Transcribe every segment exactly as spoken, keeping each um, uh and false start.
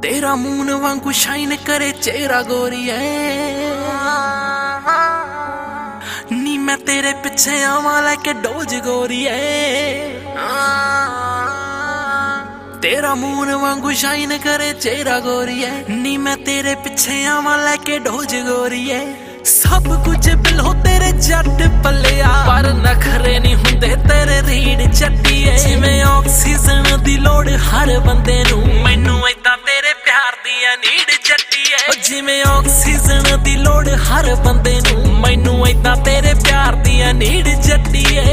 तेरा मून वांगू शाइन करे चेहरा गोरीए नी मैं तेरे पिछे आवां लैके डोज गोरीए तेरा मून वांगू शाइन करे चेहरा गोरीए नी मैं तेरे पिछे आवां लैके डोज गोरीए सब कुछ बिलो तेरे जट पलिया पर नखरे नहीं हुंदे तेरे रीढ़ चट्टीए जिवें ऑक्सीजन दी लोड़ हर बंदे नू मैनू इदां तेरे प्यार दी नीड जट्टीए जिवें ऑक्सीजन दी लोड़ हर बंदे नू मैनू इदां तेरे प्यार दी नीड जट्टीए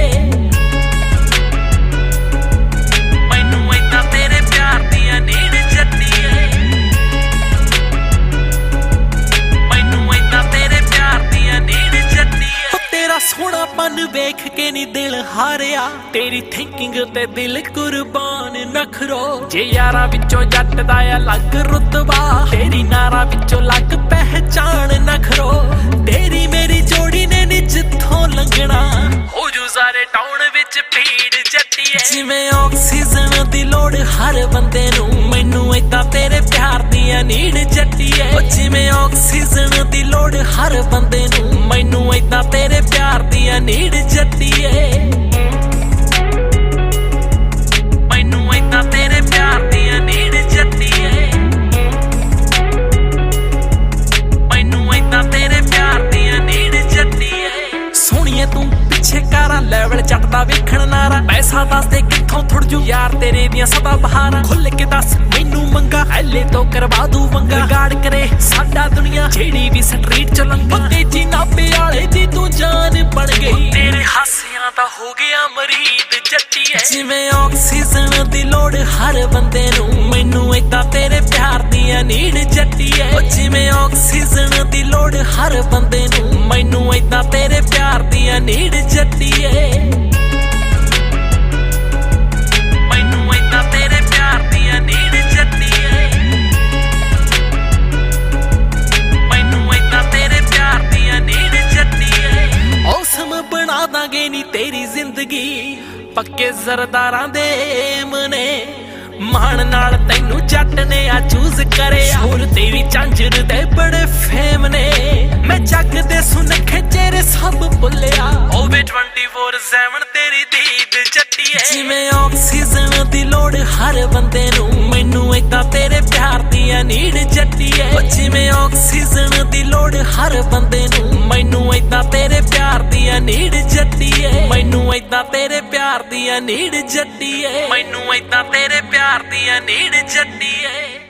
मैनू इदां तेरे प्यार दी नीड जट्टीए सोहणापन वेख के नी दिल हारिया तेरी थिंकिंग ते दिल कुर्बान नखरो जे यारा विचों जट दा अलग रुतबा तेरी नारा विचों लग पहचान नखरो तेरी मेरी जोड़ी ने नी जिथों लंघना हो जू सारे टाउन विच भीड़ जट्टीए जिवें ऑक्सीजन दी लोड़ हर बंदे नू मैनू इदां तेरे प्यार दी नीड जट्टीए जिवें ऑक्सीजन दी लोड़ हर बंदे नू मैनू इदां तेरे प्यार दी नीड जट्टीए मैनू इदां तेरे प्यार दी नीड जट्टीए मैनू इदां तेरे प्यार दी नीड जट्टीए सोहणीए तू पिछे कारा लेवल चटदा वेखण नारा पैसा दस दे कित्थों थुड़ जू यार तेरे दियां सदा बहारां खुल के दस मैनू मंगा ऐले तो करवा दू वंगा गाड़ करे साडा दुनिया जेड़ी भी स्ट्रीट च लंघा तेजी नापे वाले दी तू जान बन गई तेरे हासियां दा हो गया मरीद जट्टीए जिवें ऑक्सीजन दी लोड़ हर बंदे नू मैनू इदां तेरे प्यार दी नीड जट्टीए जिवें ऑक्सीजन दी लोड़ हर बंदे नू मैनू इदां तेरे प्यार दी नीड जट्टीए मैनू इदां तेरे प्यार दी नीड जट्टीए मैनू इदां तेरे प्यार दी नीड जट्टीए औसम बना दांगे नी तेरी जिंदगी पक्के जरदारां दे मने मान नाल तैनू जट ने आ चूज करे होर तेरी झांझर दे बड़े फेम ने मैं जग दे सुनखे चेहरे सब भुलिया होवे ट्वेंटी फोर सेवन तेरी दीद जट्टीए जिवें ऑक्सीजन दी लोड़ हर बंदे नू मैनू इदां तेरे प्यार दी नीड जट्टीए जिवें ऑक्सीजन दी लोड़ हर बंदे नू मैनू इदां तेरे प्यार दी नीड जट्टीए मैनू इदां तेरे प्यार दी नीड जट्टीए मैनू इदां तेरे प्यार दी नीड जट्टीए।